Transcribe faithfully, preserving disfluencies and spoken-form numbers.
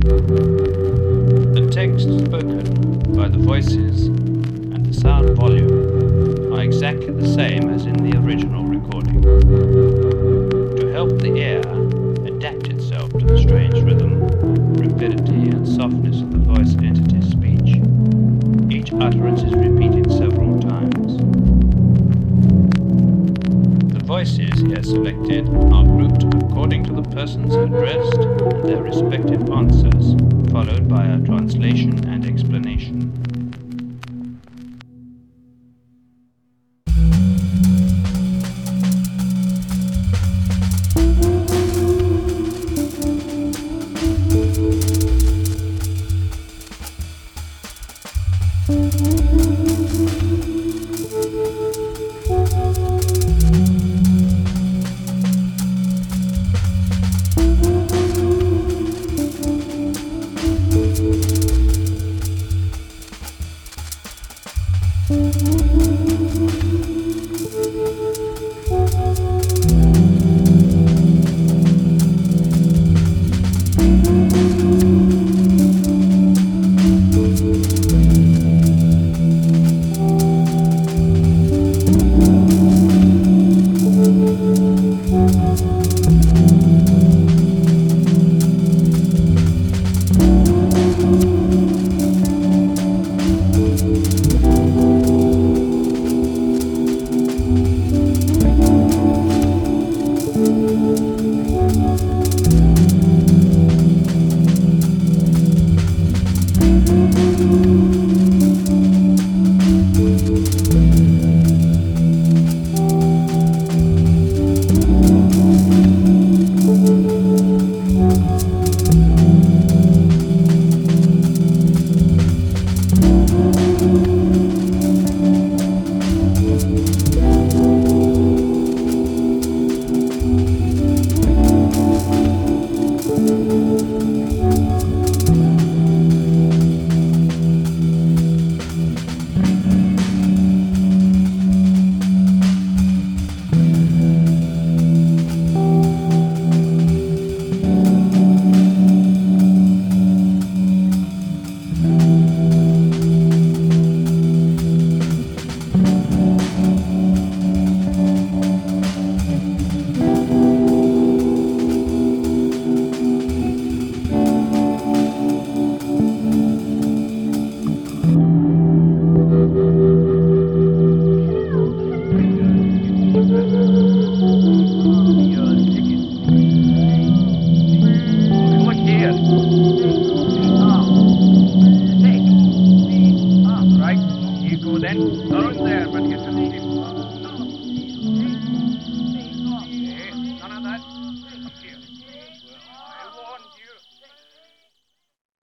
The text spoken by the voices and the sound volume are exactly the same as in the original recording. To help the ear adapt itself to the strange rhythm, rapidity and softness of the voice entity's speech, each utterance is repeated several times. The voices here selected are grouped according to the persons addressed and their respective answers, followed by a translation and explanation. Then, go there, but